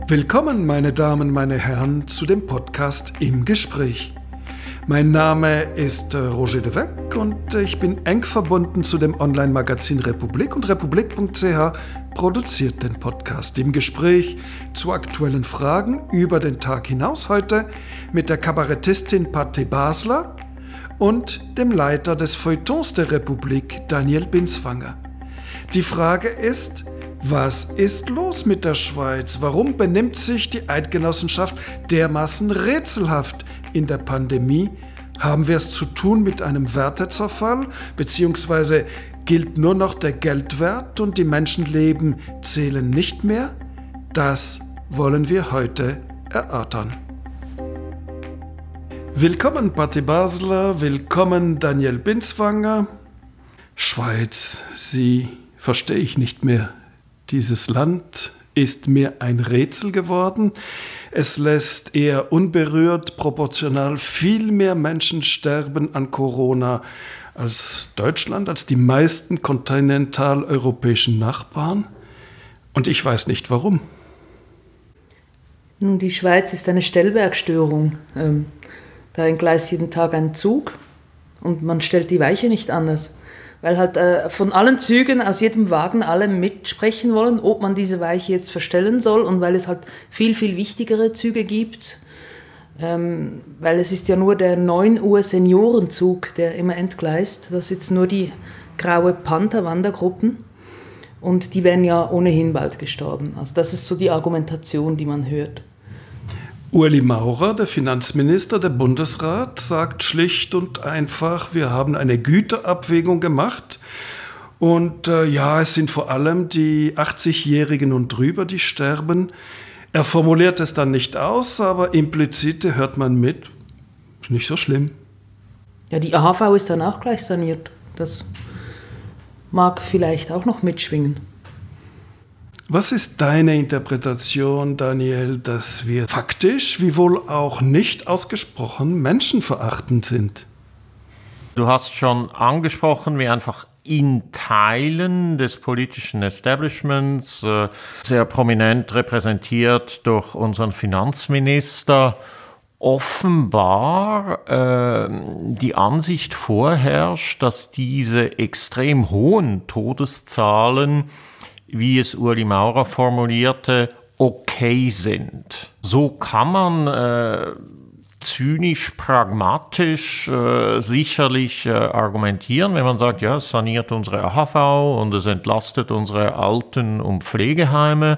Willkommen, meine Damen, meine Herren, zu dem Podcast Im Gespräch. Mein Name ist Roger de Weck und ich bin eng verbunden zu dem Online-Magazin Republik und republik.ch produziert den Podcast Im Gespräch zu aktuellen Fragen über den Tag hinaus, heute mit der Kabarettistin Patti Basler und dem Leiter des Feuilletons der Republik, Daniel Binswanger. Die Frage ist: Was ist los mit der Schweiz? Warum benimmt sich die Eidgenossenschaft dermaßen rätselhaft in der Pandemie? Haben wir es zu tun mit einem Wertezerfall? Beziehungsweise gilt nur noch der Geldwert und die Menschenleben zählen nicht mehr? Das wollen wir heute erörtern. Willkommen Patti Basler, willkommen Daniel Binswanger. Schweiz, sie verstehe ich nicht mehr. Dieses Land ist mir ein Rätsel geworden. Es lässt eher unberührt proportional viel mehr Menschen sterben an Corona als Deutschland, als die meisten kontinentaleuropäischen Nachbarn. Und ich weiß nicht warum. Nun, die Schweiz ist eine Stellwerkstörung. Da entgleist jeden Tag ein Zug und man stellt die Weiche nicht anders. Weil halt von allen Zügen, aus jedem Wagen alle mitsprechen wollen, ob man diese Weiche jetzt verstellen soll, und weil es halt viel, viel wichtigere Züge gibt. Weil es ist ja nur der 9 Uhr Seniorenzug, der immer entgleist. Da sitzen nur die graue Panther-Wandergruppen und die wären ja ohnehin bald gestorben. Also das ist so die Argumentation, die man hört. Ueli Maurer, der Finanzminister, der Bundesrat, sagt schlicht und einfach, wir haben eine Güterabwägung gemacht und es sind vor allem die 80-Jährigen und drüber, die sterben. Er formuliert es dann nicht aus, aber implizit hört man mit, ist nicht so schlimm. Ja, die AHV ist dann auch gleich saniert. Das mag vielleicht auch noch mitschwingen. Was ist deine Interpretation, Daniel, dass wir faktisch, wie wohl auch nicht ausgesprochen, menschenverachtend sind? Du hast schon angesprochen, wie einfach in Teilen des politischen Establishments, sehr prominent repräsentiert durch unseren Finanzminister, offenbar die Ansicht vorherrscht, dass diese extrem hohen Todeszahlen, wie es Ueli Maurer formulierte, okay sind. So kann man zynisch, pragmatisch sicherlich argumentieren, wenn man sagt, ja, es saniert unsere AHV und es entlastet unsere Alten- und Pflegeheime.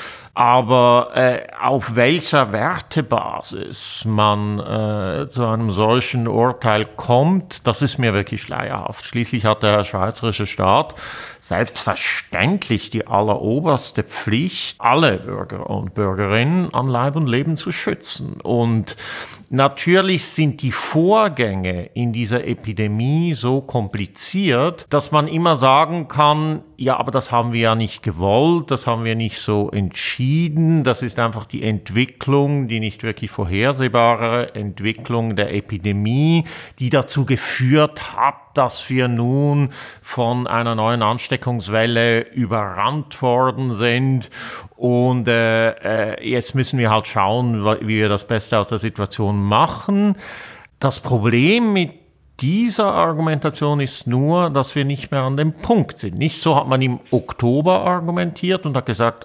Aber auf welcher Wertebasis man zu einem solchen Urteil kommt, das ist mir wirklich schleierhaft. Schließlich hat der schweizerische Staat selbstverständlich die alleroberste Pflicht, alle Bürger und Bürgerinnen an Leib und Leben zu schützen. Und natürlich sind die Vorgänge in dieser Epidemie so kompliziert, dass man immer sagen kann, ja, aber das haben wir ja nicht gewollt, das haben wir nicht so entschieden, das ist einfach die Entwicklung, die nicht wirklich vorhersehbare Entwicklung der Epidemie, die dazu geführt hat, dass wir nun von einer neuen Ansteckungswelle überrannt worden sind. Und jetzt müssen wir halt schauen, wie wir das Beste aus der Situation machen. Das Problem mit dieser Argumentation ist nur, dass wir nicht mehr an dem Punkt sind. Nicht so hat man im Oktober argumentiert und hat gesagt,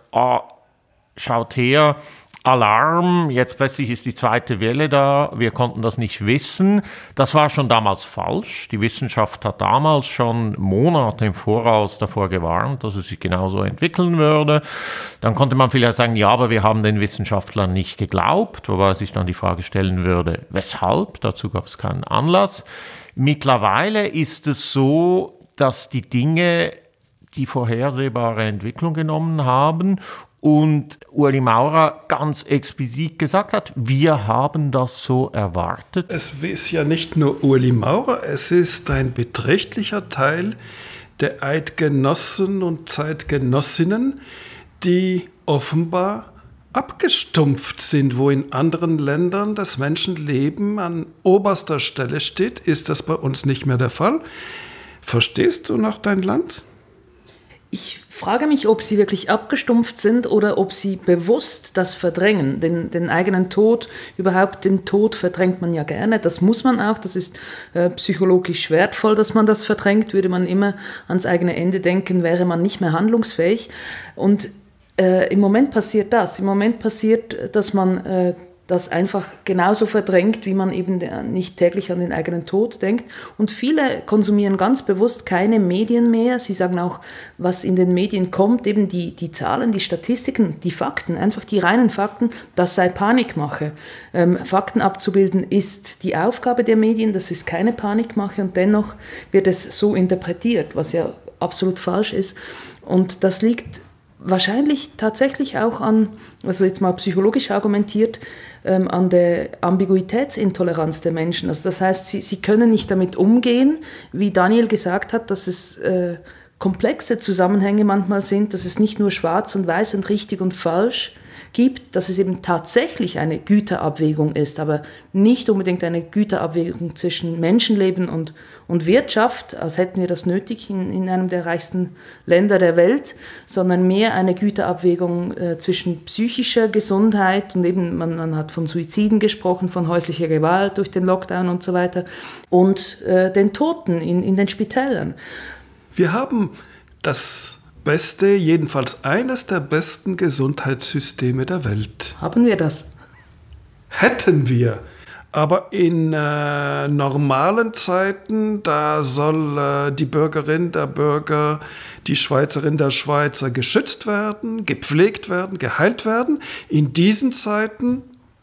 schaut her, Alarm, jetzt plötzlich ist die zweite Welle da, wir konnten das nicht wissen. Das war schon damals falsch. Die Wissenschaft hat damals schon Monate im Voraus davor gewarnt, dass es sich genauso entwickeln würde. Dann konnte man vielleicht sagen, ja, aber wir haben den Wissenschaftlern nicht geglaubt, wobei sich dann die Frage stellen würde, weshalb? Dazu gab es keinen Anlass. Mittlerweile ist es so, dass die Dinge die vorhersehbare Entwicklung genommen haben und Ueli Maurer ganz explizit gesagt hat, wir haben das so erwartet. Es ist ja nicht nur Ueli Maurer, es ist ein beträchtlicher Teil der Eidgenossen und Zeitgenossinnen, die offenbar abgestumpft sind, wo in anderen Ländern das Menschenleben an oberster Stelle steht, ist das bei uns nicht mehr der Fall. Verstehst du noch dein Land? Ich frage mich, ob sie wirklich abgestumpft sind oder ob sie bewusst das verdrängen. Den eigenen Tod, überhaupt den Tod verdrängt man ja gerne. Das muss man auch, das ist psychologisch wertvoll, dass man das verdrängt. Würde man immer ans eigene Ende denken, wäre man nicht mehr handlungsfähig. Und im Moment passiert das. Im Moment passiert, dass man das einfach genauso verdrängt, wie man eben nicht täglich an den eigenen Tod denkt. Und viele konsumieren ganz bewusst keine Medien mehr. Sie sagen auch, was in den Medien kommt, eben die Zahlen, die Statistiken, die Fakten, einfach die reinen Fakten, das sei Panikmache. Fakten abzubilden ist die Aufgabe der Medien, das ist keine Panikmache und dennoch wird es so interpretiert, was ja absolut falsch ist. Und das liegt wahrscheinlich tatsächlich auch an, also jetzt mal psychologisch argumentiert, an der Ambiguitätsintoleranz der Menschen. Also das heißt, sie können nicht damit umgehen, wie Daniel gesagt hat, dass es komplexe Zusammenhänge manchmal sind, dass es nicht nur schwarz und weiß und richtig und falsch gibt, dass es eben tatsächlich eine Güterabwägung ist, aber nicht unbedingt eine Güterabwägung zwischen Menschenleben und Wirtschaft, als hätten wir das nötig in einem der reichsten Länder der Welt, sondern mehr eine Güterabwägung zwischen psychischer Gesundheit und eben, man hat von Suiziden gesprochen, von häuslicher Gewalt durch den Lockdown und so weiter und den Toten in den Spitälern. Wir haben das beste, jedenfalls eines der besten Gesundheitssysteme der Welt. Haben wir das? Hätten wir. Aber in normalen Zeiten, da soll die Bürgerin, der Bürger, die Schweizerin, der Schweizer geschützt werden, gepflegt werden, geheilt werden. In diesen Zeiten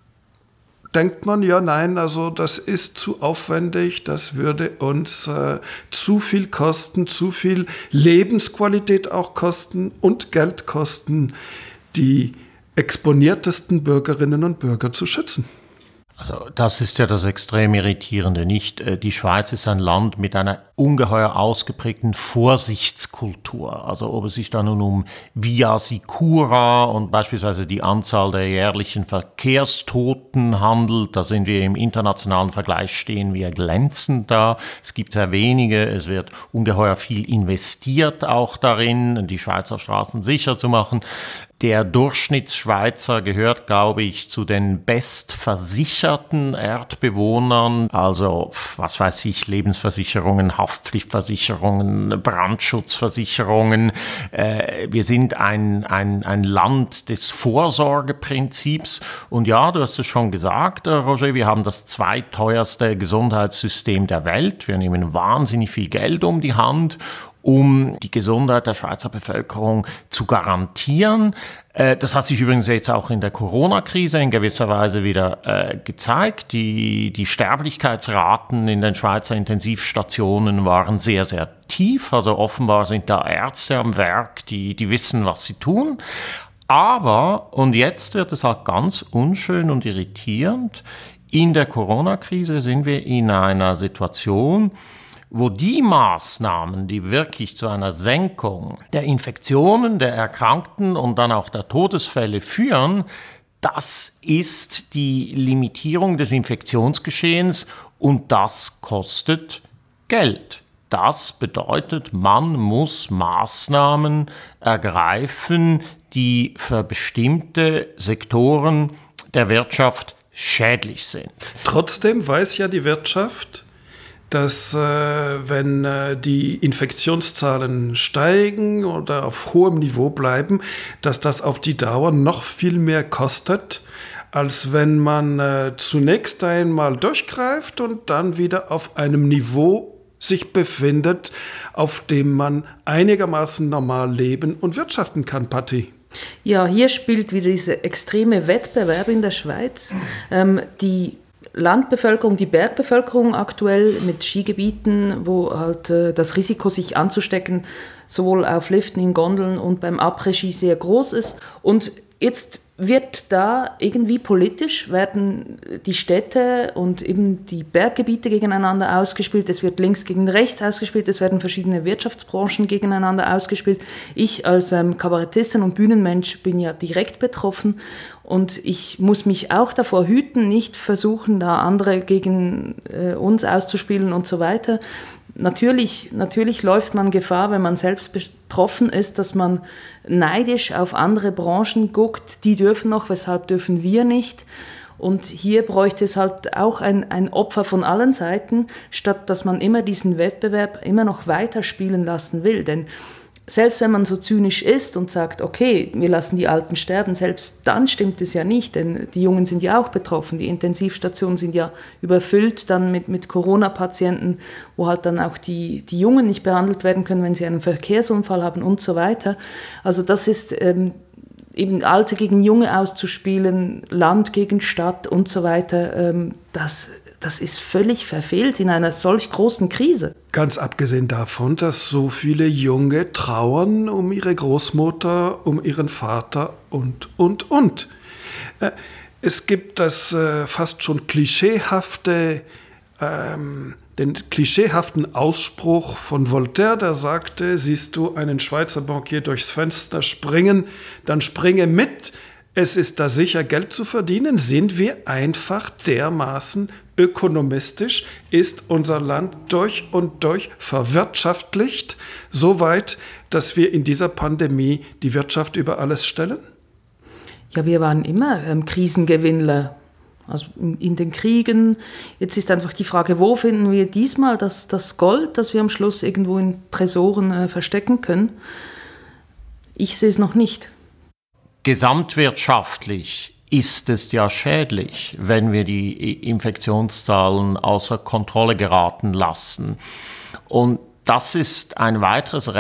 denkt man, ja nein, also das ist zu aufwendig, das würde uns zu viel kosten, zu viel Lebensqualität auch kosten und Geld kosten, die exponiertesten Bürgerinnen und Bürger zu schützen. Also das ist ja das extrem Irritierende, nicht? Die Schweiz ist ein Land mit einer ungeheuer ausgeprägten Vorsichtskultur. Also ob es sich da nun um Via Sicura und beispielsweise die Anzahl der jährlichen Verkehrstoten handelt, da sind wir im internationalen Vergleich, stehen wir glänzend da. Es gibt sehr wenige, es wird ungeheuer viel investiert auch darin, die Schweizer Straßen sicher zu machen. Der Durchschnittsschweizer gehört, glaube ich, zu den bestversicherten Erdbewohnern. Also, was weiß ich, Lebensversicherungen, Haftpflichtversicherungen, Brandschutzversicherungen. Wir sind ein Land des Vorsorgeprinzips. Und ja, du hast es schon gesagt, Roger, wir haben das zweiteuerste Gesundheitssystem der Welt. Wir nehmen wahnsinnig viel Geld um die Hand, um die Gesundheit der Schweizer Bevölkerung zu garantieren. Das hat sich übrigens jetzt auch in der Corona-Krise in gewisser Weise wieder gezeigt. Die Sterblichkeitsraten in den Schweizer Intensivstationen waren sehr, sehr tief. Also offenbar sind da Ärzte am Werk, die wissen, was sie tun. Aber, und jetzt wird es halt ganz unschön und irritierend, in der Corona-Krise sind wir in einer Situation, wo die Maßnahmen, die wirklich zu einer Senkung der Infektionen, der Erkrankten und dann auch der Todesfälle führen, das ist die Limitierung des Infektionsgeschehens und das kostet Geld. Das bedeutet, man muss Maßnahmen ergreifen, die für bestimmte Sektoren der Wirtschaft schädlich sind. Trotzdem weiß ja die Wirtschaft, dass wenn die Infektionszahlen steigen oder auf hohem Niveau bleiben, dass das auf die Dauer noch viel mehr kostet, als wenn man zunächst einmal durchgreift und dann wieder auf einem Niveau sich befindet, auf dem man einigermaßen normal leben und wirtschaften kann, Patti. Ja, hier spielt wieder dieser extreme Wettbewerb in der Schweiz. Die Landbevölkerung, die Bergbevölkerung aktuell mit Skigebieten, wo halt das Risiko, sich anzustecken, sowohl auf Liften, in Gondeln und beim Après-Ski sehr groß ist. Und jetzt wird da irgendwie politisch, werden die Städte und eben die Berggebiete gegeneinander ausgespielt, es wird links gegen rechts ausgespielt, es werden verschiedene Wirtschaftsbranchen gegeneinander ausgespielt. Ich als Kabarettistin und Bühnenmensch bin ja direkt betroffen und ich muss mich auch davor hüten, nicht versuchen, da andere gegen uns auszuspielen und so weiter. natürlich läuft man Gefahr, wenn man selbst betroffen ist, dass man neidisch auf andere Branchen guckt, die dürfen noch, weshalb dürfen wir nicht? Und hier bräuchte es halt auch ein Opfer von allen Seiten, statt dass man immer diesen Wettbewerb immer noch weiterspielen lassen will. Denn selbst wenn man so zynisch ist und sagt, okay, wir lassen die Alten sterben, selbst dann stimmt es ja nicht, denn die Jungen sind ja auch betroffen. Die Intensivstationen sind ja überfüllt dann mit Corona-Patienten, wo halt dann auch die Jungen nicht behandelt werden können, wenn sie einen Verkehrsunfall haben und so weiter. Also das ist eben Alte gegen Junge auszuspielen, Land gegen Stadt und so weiter, das ist völlig verfehlt in einer solch großen Krise. Ganz abgesehen davon, dass so viele Junge trauern um ihre Großmutter, um ihren Vater und. Es gibt das fast schon den klischeehaften Ausspruch von Voltaire, der sagte, siehst du einen Schweizer Bankier durchs Fenster springen, dann springe mit. Es ist da sicher, Geld zu verdienen. Sind wir einfach dermaßen ökonomistisch? Ist unser Land durch und durch verwirtschaftlicht, so weit, dass wir in dieser Pandemie die Wirtschaft über alles stellen? Ja, wir waren immer Krisengewinnler. Also in den Kriegen. Jetzt ist einfach die Frage, wo finden wir diesmal das Gold, das wir am Schluss irgendwo in Tresoren verstecken können? Ich sehe es noch nicht. Gesamtwirtschaftlich ist es ja schädlich, wenn wir die Infektionszahlen außer Kontrolle geraten lassen. Und das ist ein weiteres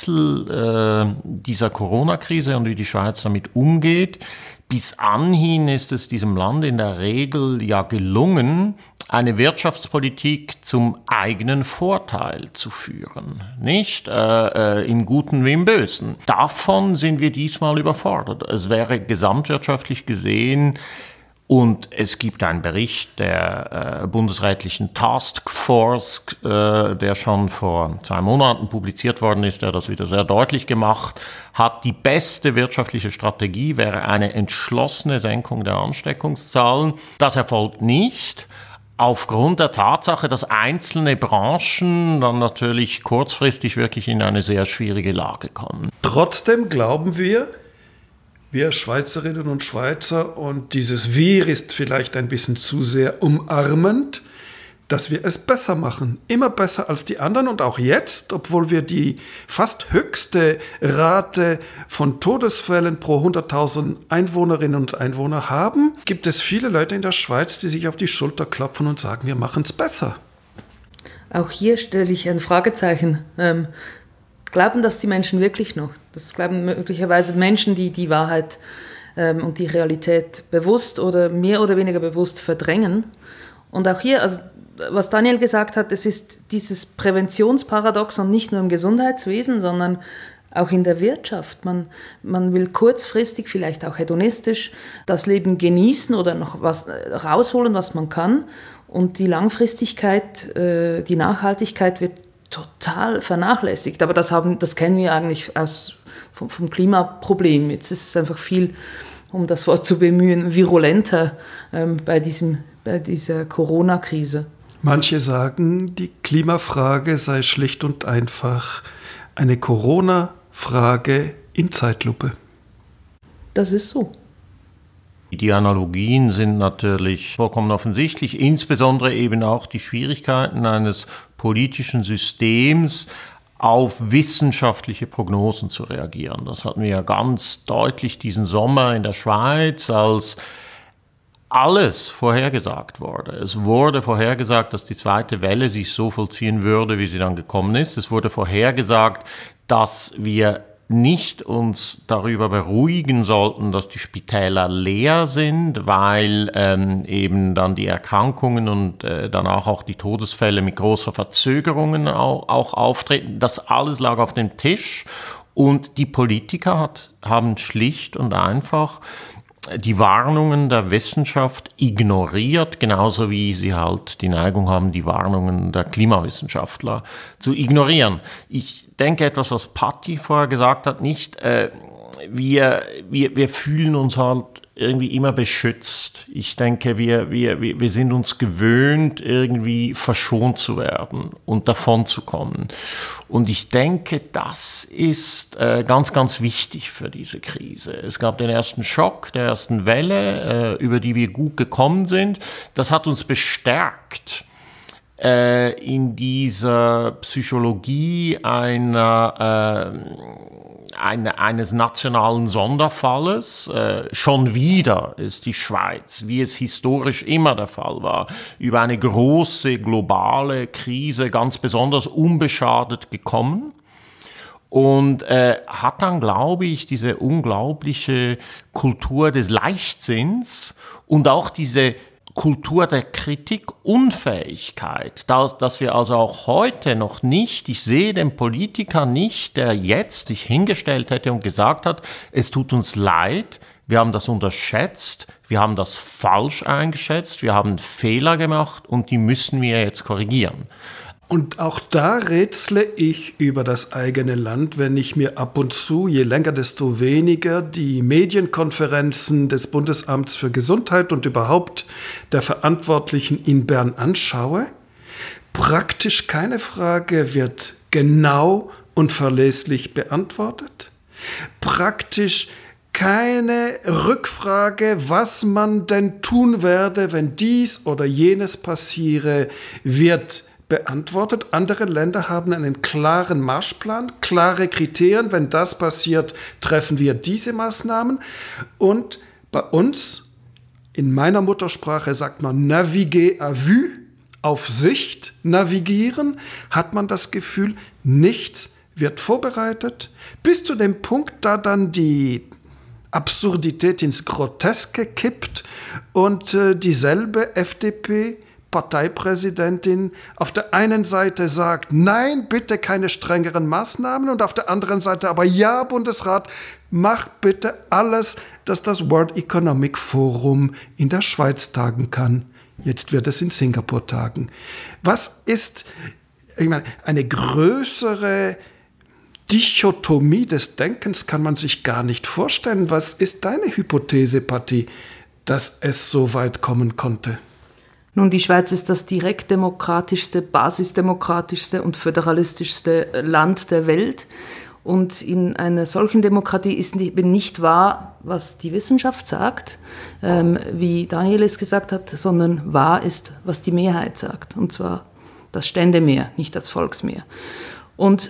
Rätsel dieser Corona-Krise und wie die Schweiz damit umgeht. Bis anhin ist es diesem Land in der Regel ja gelungen, eine Wirtschaftspolitik zum eigenen Vorteil zu führen, nicht im Guten wie im Bösen. Davon sind wir diesmal überfordert. Es wäre gesamtwirtschaftlich gesehen, und es gibt einen Bericht der bundesrätlichen Taskforce, der schon vor 2 Monaten publiziert worden ist, der das wieder sehr deutlich gemacht hat. Die beste wirtschaftliche Strategie wäre eine entschlossene Senkung der Ansteckungszahlen. Das erfolgt nicht, aufgrund der Tatsache, dass einzelne Branchen dann natürlich kurzfristig wirklich in eine sehr schwierige Lage kommen. Trotzdem glauben wir Schweizerinnen und Schweizer, und dieses Wir ist vielleicht ein bisschen zu sehr umarmend, dass wir es besser machen. Immer besser als die anderen. Und auch jetzt, obwohl wir die fast höchste Rate von Todesfällen pro 100.000 Einwohnerinnen und Einwohner haben, gibt es viele Leute in der Schweiz, die sich auf die Schulter klopfen und sagen, wir machen es besser. Auch hier stelle ich ein Fragezeichen. Glauben das die Menschen wirklich noch? Das glauben möglicherweise Menschen, die die Wahrheit und die Realität bewusst oder mehr oder weniger bewusst verdrängen. Und auch hier, also was Daniel gesagt hat, es ist dieses Präventionsparadoxon nicht nur im Gesundheitswesen, sondern auch in der Wirtschaft. Man will kurzfristig, vielleicht auch hedonistisch, das Leben genießen oder noch was rausholen, was man kann. Und die Langfristigkeit, die Nachhaltigkeit wird total vernachlässigt. Aber das kennen wir eigentlich vom Klimaproblem. Jetzt ist es einfach viel, um das Wort zu bemühen, virulenter bei dieser Corona-Krise. Manche sagen, die Klimafrage sei schlicht und einfach eine Corona-Frage in Zeitlupe. Das ist so. Die Analogien sind natürlich vollkommen offensichtlich, insbesondere eben auch die Schwierigkeiten eines politischen Systems, auf wissenschaftliche Prognosen zu reagieren. Das hatten wir ja ganz deutlich diesen Sommer in der Schweiz, als alles vorhergesagt wurde. Es wurde vorhergesagt, dass die zweite Welle sich so vollziehen würde, wie sie dann gekommen ist. Es wurde vorhergesagt, dass wir nicht uns darüber beruhigen sollten, dass die Spitäler leer sind, weil eben dann die Erkrankungen und danach auch die Todesfälle mit großer Verzögerungen auch auftreten. Das alles lag auf dem Tisch und die Politiker haben schlicht und einfach die Warnungen der Wissenschaft ignoriert, genauso wie sie halt die Neigung haben, die Warnungen der Klimawissenschaftler zu ignorieren. Ich denke etwas, was Patti vorher gesagt hat, nicht, wir fühlen uns halt irgendwie immer beschützt. Ich denke, wir sind uns gewöhnt, irgendwie verschont zu werden und davon zu kommen. Und ich denke, das ist ganz, ganz wichtig für diese Krise. Es gab den ersten Schock der ersten Welle, über die wir gut gekommen sind. Das hat uns bestärkt in dieser Psychologie eines nationalen Sonderfalles. Schon wieder ist die Schweiz, wie es historisch immer der Fall war, über eine große globale Krise ganz besonders unbeschadet gekommen. Und hat dann, glaube ich, diese unglaubliche Kultur des Leichtsinns und auch diese Kultur der Kritikunfähigkeit, dass wir also auch heute noch nicht, ich sehe den Politiker nicht, der jetzt sich hingestellt hätte und gesagt hat, es tut uns leid, wir haben das unterschätzt, wir haben das falsch eingeschätzt, wir haben Fehler gemacht und die müssen wir jetzt korrigieren. Und auch da rätsle ich über das eigene Land, wenn ich mir ab und zu, je länger, desto weniger, die Medienkonferenzen des Bundesamts für Gesundheit und überhaupt der Verantwortlichen in Bern anschaue. Praktisch keine Frage wird genau und verlässlich beantwortet. Praktisch keine Rückfrage, was man denn tun werde, wenn dies oder jenes passiere, wird beantwortet. Andere Länder haben einen klaren Marschplan, klare Kriterien. Wenn das passiert, treffen wir diese Maßnahmen. Und bei uns, in meiner Muttersprache sagt man naviguer à vue, auf Sicht navigieren, hat man das Gefühl, nichts wird vorbereitet. Bis zu dem Punkt, da dann die Absurdität ins Groteske kippt und dieselbe FDP Parteipräsidentin auf der einen Seite sagt, nein, bitte keine strengeren Maßnahmen und auf der anderen Seite aber, ja, Bundesrat, mach bitte alles, dass das World Economic Forum in der Schweiz tagen kann. Jetzt wird es in Singapur tagen. Was ist, ich meine, eine größere Dichotomie des Denkens kann man sich gar nicht vorstellen. Was ist deine Hypothese, Patti, dass es so weit kommen konnte? Nun, die Schweiz ist das direktdemokratischste, basisdemokratischste und föderalistischste Land der Welt. Und in einer solchen Demokratie ist eben nicht wahr, was die Wissenschaft sagt, wie Daniel es gesagt hat, sondern wahr ist, was die Mehrheit sagt. Und zwar das Ständemehr, nicht das Volksmehr. Und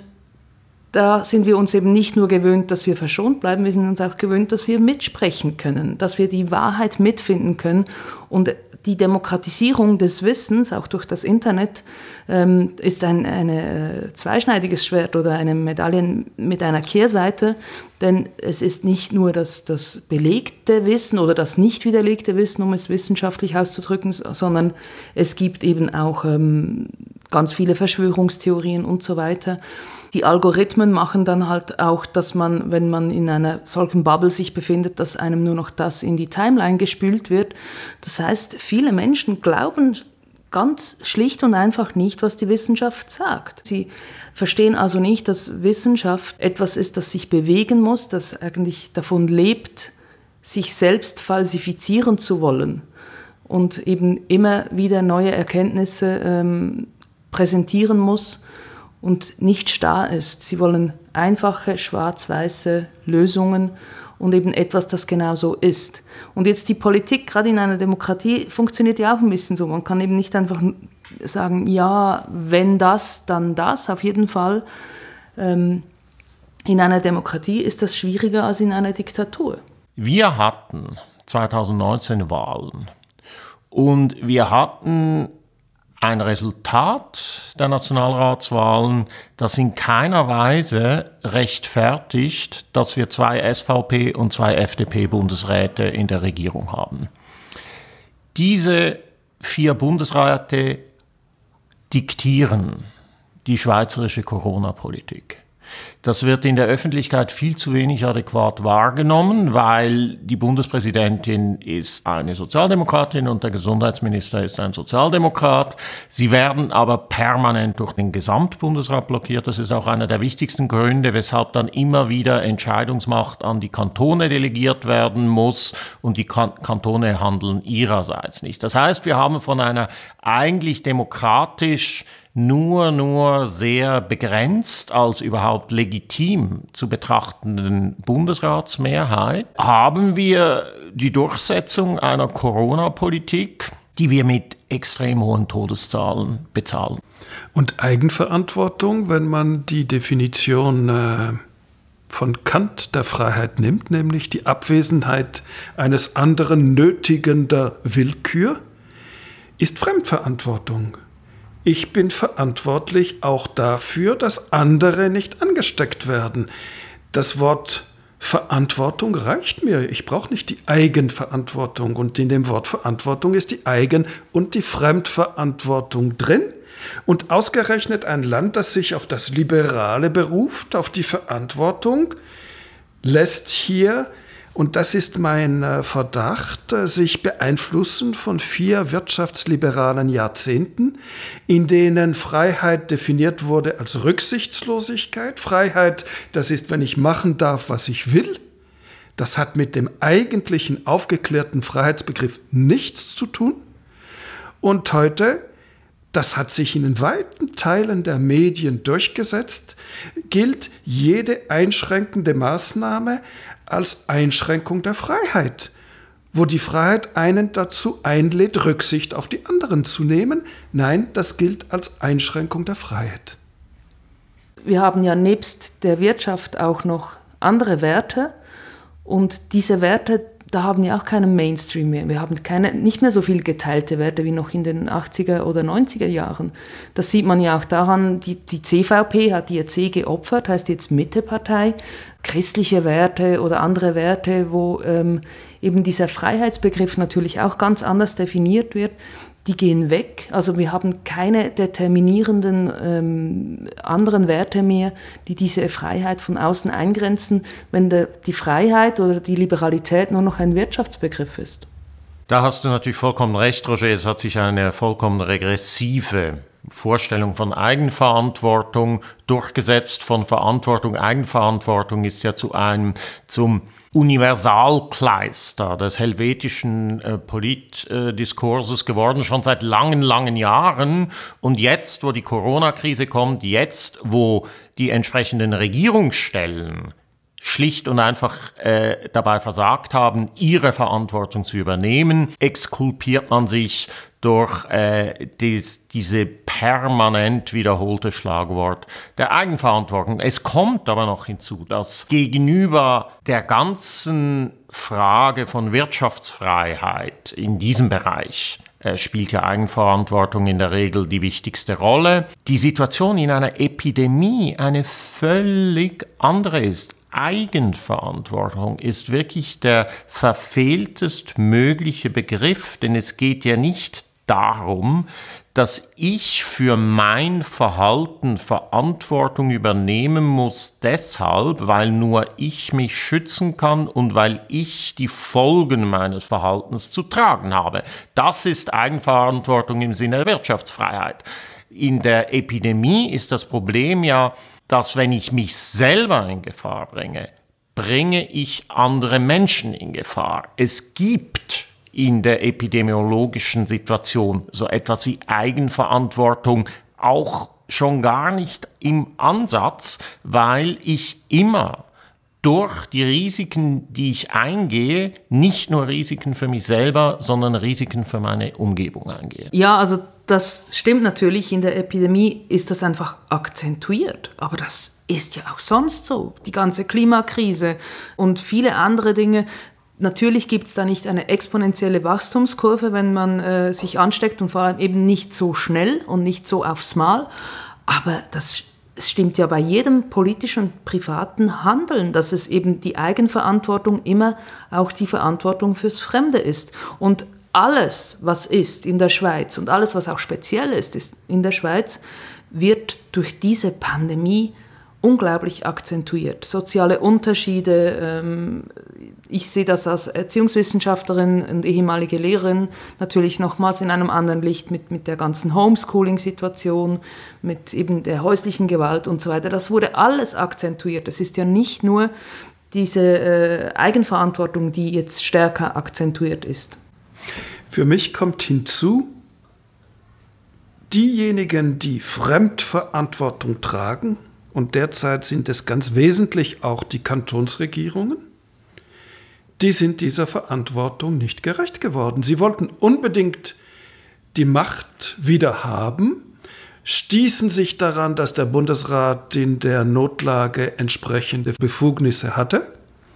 da sind wir uns eben nicht nur gewöhnt, dass wir verschont bleiben, wir sind uns auch gewöhnt, dass wir mitsprechen können, dass wir die Wahrheit mitfinden können. Und die Demokratisierung des Wissens, auch durch das Internet, ist ein zweischneidiges Schwert oder eine Medaille mit einer Kehrseite, denn es ist nicht nur das belegte Wissen oder das nicht widerlegte Wissen, um es wissenschaftlich auszudrücken, sondern es gibt eben auch ganz viele Verschwörungstheorien und so weiter. Die Algorithmen machen dann halt auch, dass man, wenn man in einer solchen Bubble sich befindet, dass einem nur noch das in die Timeline gespült wird. Das heißt, viele Menschen glauben ganz schlicht und einfach nicht, was die Wissenschaft sagt. Sie verstehen also nicht, dass Wissenschaft etwas ist, das sich bewegen muss, das eigentlich davon lebt, sich selbst falsifizieren zu wollen und eben immer wieder neue Erkenntnisse präsentieren muss und nicht starr ist. Sie wollen einfache, schwarz-weiße Lösungen und eben etwas, das genau so ist. Und jetzt die Politik, gerade in einer Demokratie, funktioniert ja auch ein bisschen so. Man kann eben nicht einfach sagen, ja, wenn das, dann das, auf jeden Fall. In einer Demokratie ist das schwieriger als in einer Diktatur. Wir hatten 2019 Wahlen und wir hatten ein Resultat der Nationalratswahlen, das in keiner Weise rechtfertigt, dass wir 2 SVP- und 2 FDP-Bundesräte in der Regierung haben. Diese 4 Bundesräte diktieren die schweizerische Corona-Politik. Das wird in der Öffentlichkeit viel zu wenig adäquat wahrgenommen, weil die Bundespräsidentin ist eine Sozialdemokratin und der Gesundheitsminister ist ein Sozialdemokrat. Sie werden aber permanent durch den Gesamtbundesrat blockiert. Das ist auch einer der wichtigsten Gründe, weshalb dann immer wieder Entscheidungsmacht an die Kantone delegiert werden muss und die Kantone handeln ihrerseits nicht. Das heißt, wir haben von einer eigentlich demokratisch nur sehr begrenzt als überhaupt legitim zu betrachtenden Bundesratsmehrheit haben wir die Durchsetzung einer Corona-Politik, die wir mit extrem hohen Todeszahlen bezahlen. Und Eigenverantwortung, wenn man die Definition von Kant der Freiheit nimmt, nämlich die Abwesenheit eines anderen nötigender Willkür, ist Fremdverantwortung. Ich bin verantwortlich auch dafür, dass andere nicht angesteckt werden. Das Wort Verantwortung reicht mir. Ich brauche nicht die Eigenverantwortung. Und in dem Wort Verantwortung ist die Eigen- und die Fremdverantwortung drin. Und ausgerechnet ein Land, das sich auf das Liberale beruft, auf die Verantwortung, lässt hier, und das ist mein Verdacht, sich beeinflussen von 4 wirtschaftsliberalen Jahrzehnten, in denen Freiheit definiert wurde als Rücksichtslosigkeit. Freiheit, das ist, wenn ich machen darf, was ich will. Das hat mit dem eigentlichen aufgeklärten Freiheitsbegriff nichts zu tun. Und heute, das hat sich in weiten Teilen der Medien durchgesetzt, gilt jede einschränkende Maßnahme als Einschränkung der Freiheit, wo die Freiheit einen dazu einlädt, Rücksicht auf die anderen zu nehmen. Nein, das gilt als Einschränkung der Freiheit. Wir haben ja nebst der Wirtschaft auch noch andere Werte und diese Werte, da haben wir auch keinen Mainstream mehr. Wir haben nicht mehr so viel geteilte Werte wie noch in den 80er oder 90er Jahren. Das sieht man ja auch daran, die CVP hat die C geopfert, heißt jetzt Mittepartei. Christliche Werte oder andere Werte, wo eben dieser Freiheitsbegriff natürlich auch ganz anders definiert wird, die gehen weg. Also wir haben keine determinierenden anderen Werte mehr, die diese Freiheit von außen eingrenzen, wenn die Freiheit oder die Liberalität nur noch ein Wirtschaftsbegriff ist. Da hast du natürlich vollkommen recht, Roger. Es hat sich eine vollkommen regressive Vorstellung von Eigenverantwortung durchgesetzt, von Verantwortung. Eigenverantwortung ist ja zum Universalkleister des helvetischen Politdiskurses geworden, schon seit langen Jahren. Und jetzt, wo die Corona-Krise kommt, jetzt, wo die entsprechenden Regierungsstellen schlicht und einfach dabei versagt haben, ihre Verantwortung zu übernehmen, exkulpiert man sich durch diese permanent wiederholte Schlagwort der Eigenverantwortung. Es kommt aber noch hinzu, dass gegenüber der ganzen Frage von Wirtschaftsfreiheit in diesem Bereich spielt ja Eigenverantwortung in der Regel die wichtigste Rolle. Die Situation in einer Epidemie eine völlig andere ist. Eigenverantwortung ist wirklich der verfehltest mögliche Begriff, denn es geht ja nicht darum, dass ich für mein Verhalten Verantwortung übernehmen muss, deshalb, weil nur ich mich schützen kann und weil ich die Folgen meines Verhaltens zu tragen habe. Das ist Eigenverantwortung im Sinne der Wirtschaftsfreiheit. In der Epidemie ist das Problem ja, dass wenn ich mich selber in Gefahr bringe, bringe ich andere Menschen in Gefahr. Es gibt in der epidemiologischen Situation so etwas wie Eigenverantwortung auch schon gar nicht im Ansatz, weil ich immer durch die Risiken, die ich eingehe, nicht nur Risiken für mich selber, sondern Risiken für meine Umgebung eingehe. Ja, also das stimmt natürlich, in der Epidemie ist das einfach akzentuiert, aber das ist ja auch sonst so. Die ganze Klimakrise und viele andere Dinge. Natürlich gibt es da nicht eine exponentielle Wachstumskurve, wenn man sich ansteckt und vor allem eben nicht so schnell und nicht so aufs Mal, aber es stimmt ja bei jedem politischen und privaten Handeln, dass es eben die Eigenverantwortung immer auch die Verantwortung fürs Fremde ist. Und alles, was ist in der Schweiz und alles, was auch speziell ist in der Schweiz, wird durch diese Pandemie unglaublich akzentuiert. Soziale Unterschiede, ich sehe das als Erziehungswissenschaftlerin und ehemalige Lehrerin natürlich nochmals in einem anderen Licht mit der ganzen Homeschooling-Situation, mit eben der häuslichen Gewalt und so weiter. Das wurde alles akzentuiert. Es ist ja nicht nur diese Eigenverantwortung, die jetzt stärker akzentuiert ist. Für mich kommt hinzu, diejenigen, die Fremdverantwortung tragen, und derzeit sind es ganz wesentlich auch die Kantonsregierungen, die sind dieser Verantwortung nicht gerecht geworden. Sie wollten unbedingt die Macht wieder haben, stießen sich daran, dass der Bundesrat in der Notlage entsprechende Befugnisse hatte.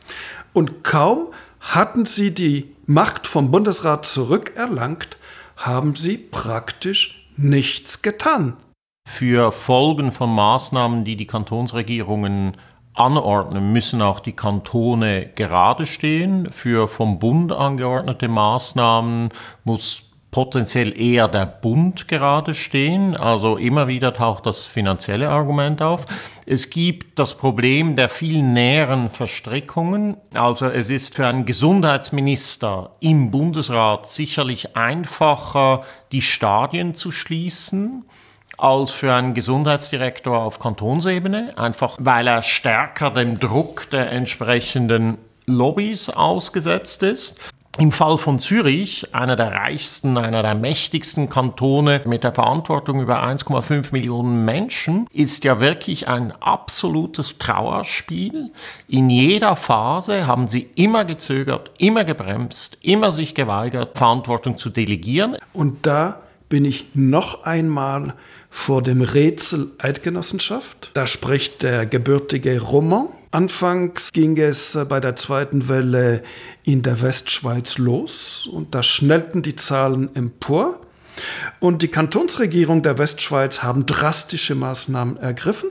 Und kaum hatten sie die Macht vom Bundesrat zurückerlangt, haben sie praktisch nichts getan. Für Folgen von Maßnahmen, die die Kantonsregierungen anordnen, müssen auch die Kantone gerade stehen. Für vom Bund angeordnete Maßnahmen muss potenziell eher der Bund gerade stehen. Also immer wieder taucht das finanzielle Argument auf. Es gibt das Problem der viel näheren Verstrickungen. Also es ist für einen Gesundheitsminister im Bundesrat sicherlich einfacher, die Stadien zu schließen, als für einen Gesundheitsdirektor auf Kantonsebene, einfach weil er stärker dem Druck der entsprechenden Lobbys ausgesetzt ist. Im Fall von Zürich, einer der reichsten, einer der mächtigsten Kantone mit der Verantwortung über 1,5 Millionen Menschen, ist ja wirklich ein absolutes Trauerspiel. In jeder Phase haben sie immer gezögert, immer gebremst, immer sich geweigert, Verantwortung zu delegieren. Und da bin ich noch einmal vor dem Rätsel Eidgenossenschaft. Da spricht der gebürtige Roman. Anfangs ging es bei der zweiten Welle in der Westschweiz los und da schnellten die Zahlen empor. Und die Kantonsregierung der Westschweiz haben drastische Maßnahmen ergriffen.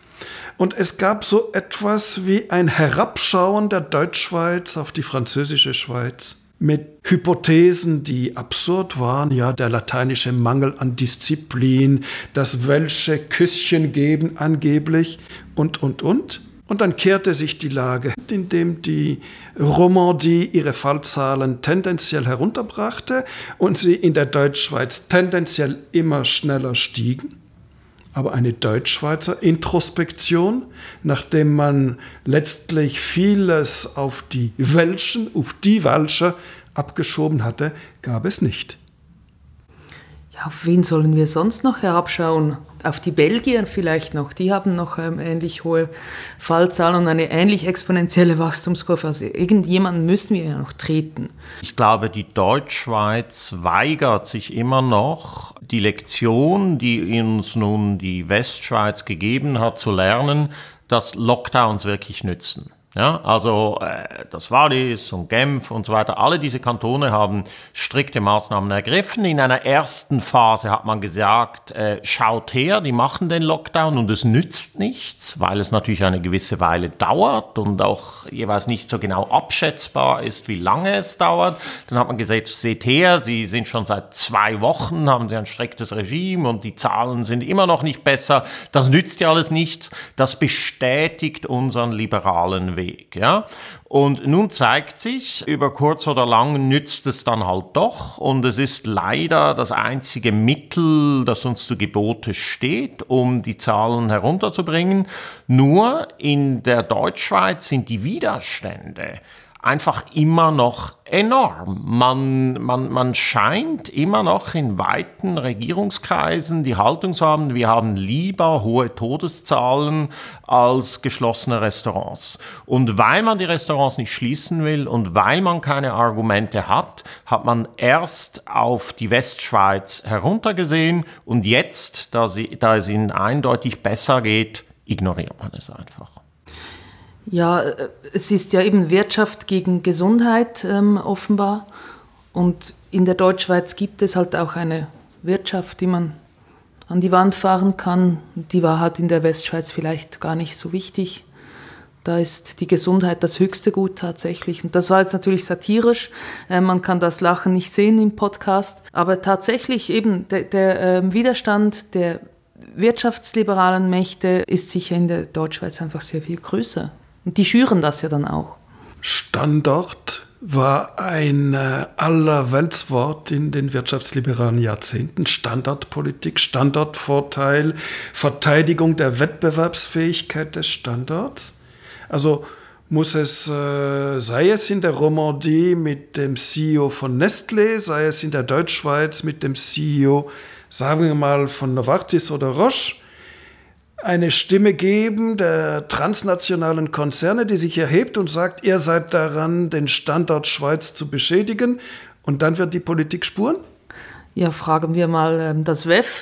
Und es gab so etwas wie ein Herabschauen der Deutschschweiz auf die französische Schweiz. Mit Hypothesen, die absurd waren, ja, der lateinische Mangel an Disziplin, das welsche Küsschen geben angeblich und. Und dann kehrte sich die Lage, indem die Romandie ihre Fallzahlen tendenziell herunterbrachte und sie in der Deutschschweiz tendenziell immer schneller stiegen. Aber eine Deutschschweizer Introspektion, nachdem man letztlich vieles auf die Welschen, auf die Welscher abgeschoben hatte, gab es nicht. Ja, auf wen sollen wir sonst noch herabschauen? Auf die Belgier vielleicht noch. Die haben noch ähnlich hohe Fallzahlen und eine ähnlich exponentielle Wachstumskurve. Also irgendjemanden müssen wir ja noch treten. Ich glaube, die Deutschschweiz weigert sich immer noch, die Lektion, die uns nun die Westschweiz gegeben hat, zu lernen, dass Lockdowns wirklich nützen. Ja, also das Wallis und Genf und so weiter, alle diese Kantone haben strikte Maßnahmen ergriffen. In einer ersten Phase hat man gesagt, schaut her, die machen den Lockdown und es nützt nichts, weil es natürlich eine gewisse Weile dauert und auch jeweils nicht so genau abschätzbar ist, wie lange es dauert. Dann hat man gesagt, seht her, sie sind schon seit 2 Wochen, haben sie ein striktes Regime und die Zahlen sind immer noch nicht besser. Das nützt ja alles nicht, das bestätigt unseren liberalen Weg. Ja? Und nun zeigt sich, über kurz oder lang nützt es dann halt doch und es ist leider das einzige Mittel, das uns zu Gebote steht, um die Zahlen herunterzubringen. Nur in der Deutschschweiz sind die Widerstände einfach immer noch enorm. Man scheint immer noch in weiten Regierungskreisen die Haltung zu haben, wir haben lieber hohe Todeszahlen als geschlossene Restaurants. Und weil man die Restaurants nicht schließen will und weil man keine Argumente hat, hat man erst auf die Westschweiz heruntergesehen und jetzt, da es ihnen eindeutig besser geht, ignoriert man es einfach. Ja, es ist ja eben Wirtschaft gegen Gesundheit offenbar. Und in der Deutschschweiz gibt es halt auch eine Wirtschaft, die man an die Wand fahren kann. Die war halt in der Westschweiz vielleicht gar nicht so wichtig. Da ist die Gesundheit das höchste Gut tatsächlich. Und das war jetzt natürlich satirisch. Man kann das Lachen nicht sehen im Podcast. Aber tatsächlich eben der Widerstand, der wirtschaftsliberalen Mächte ist sicher in der Deutschschweiz einfach sehr viel größer. Und die schüren das ja dann auch. Standort war ein Allerweltswort in den wirtschaftsliberalen Jahrzehnten. Standortpolitik, Standortvorteil, Verteidigung der Wettbewerbsfähigkeit des Standorts. Also muss es, sei es in der Romandie mit dem CEO von Nestlé, sei es in der Deutschschweiz mit dem CEO, sagen wir mal, von Novartis oder Roche, eine Stimme geben der transnationalen Konzerne, die sich erhebt und sagt, ihr seid daran, den Standort Schweiz zu beschädigen, und dann wird die Politik spuren? Ja, fragen wir mal das WEF.